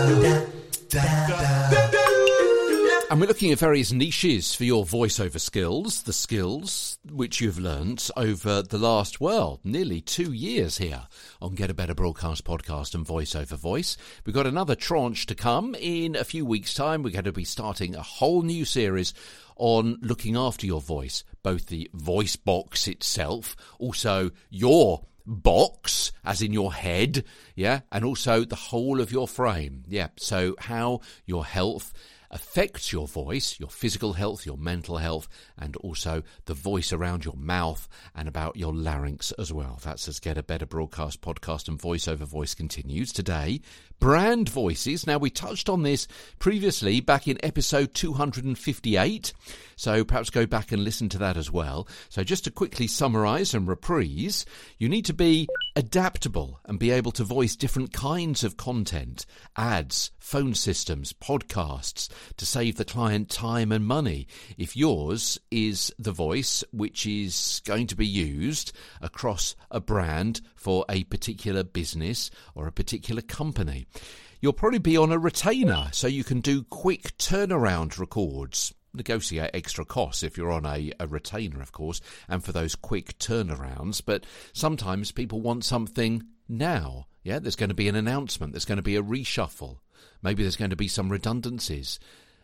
And we're looking at various niches for your voiceover skills, the skills which you've learnt over the last, nearly 2 years here on Get a Better Broadcast Podcast and Voice Over Voice. We've got another tranche to come in a few weeks' time. We're going to be starting a whole new series on looking after your voice, both the voice box itself, also your box, as in your head, and also the whole of your frame, so how your health affects your voice, your physical health, your mental health, and also the voice around your mouth and about your larynx as well. That's as Get a Better Broadcast Podcast and Voice Over Voice continues today. Brand voices. Now, we touched on this previously back in episode 258, so perhaps go back and listen to that as well. So just to quickly summarise and reprise, you need to be adaptable and be able to voice different kinds of content, ads, phone systems, podcasts, to save the client time and money. If yours is the voice which is going to be used across a brand for a particular business or a particular company, you'll probably be on a retainer, so you can do quick turnaround records. Negotiate extra costs if you're on a retainer, of course, and for those quick turnarounds. But sometimes people want something now. There's going to be an announcement. There's going to be a reshuffle. Maybe there's going to be some redundancies.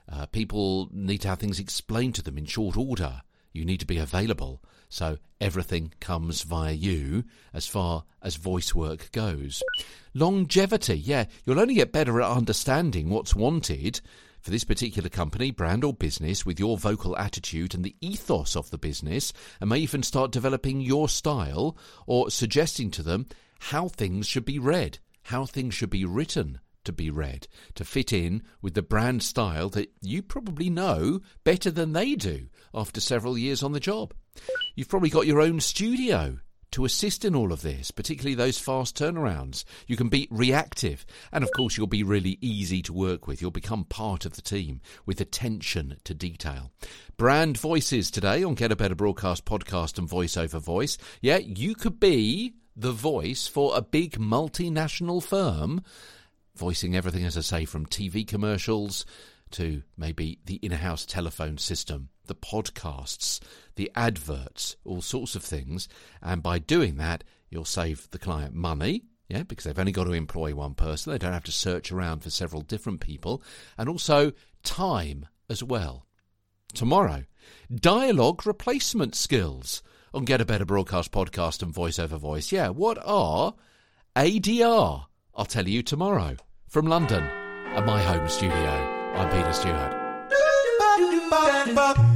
People need to have things explained to them in short order. You need to be available. So everything comes via you as far as voice work goes. Longevity. You'll only get better at understanding what's wanted for this particular company, brand or business with your vocal attitude and the ethos of the business, and may even start developing your style or suggesting to them how things should be read, how things should be written to be read, to fit in with the brand style that you probably know better than they do after several years on the job. You've probably got your own studio to assist in all of this, particularly those fast turnarounds. You can be reactive, and of course you'll be really easy to work with. You'll become part of the team with attention to detail. Brand voices today on Get a Better Broadcast Podcast and Voice Over Voice. You could be the voice for a big multinational firm, voicing everything, as I say, from TV commercials to maybe the in-house telephone system, the podcasts, the adverts, all sorts of things. And by doing that, you'll save the client money, because they've only got to employ one person. They don't have to search around for several different people. And also time as well. Tomorrow, dialogue replacement skills on Get a Better Broadcast Podcast and Voice Over Voice. What are ADR? I'll tell you tomorrow from London at my home studio. I'm Peter Stewart.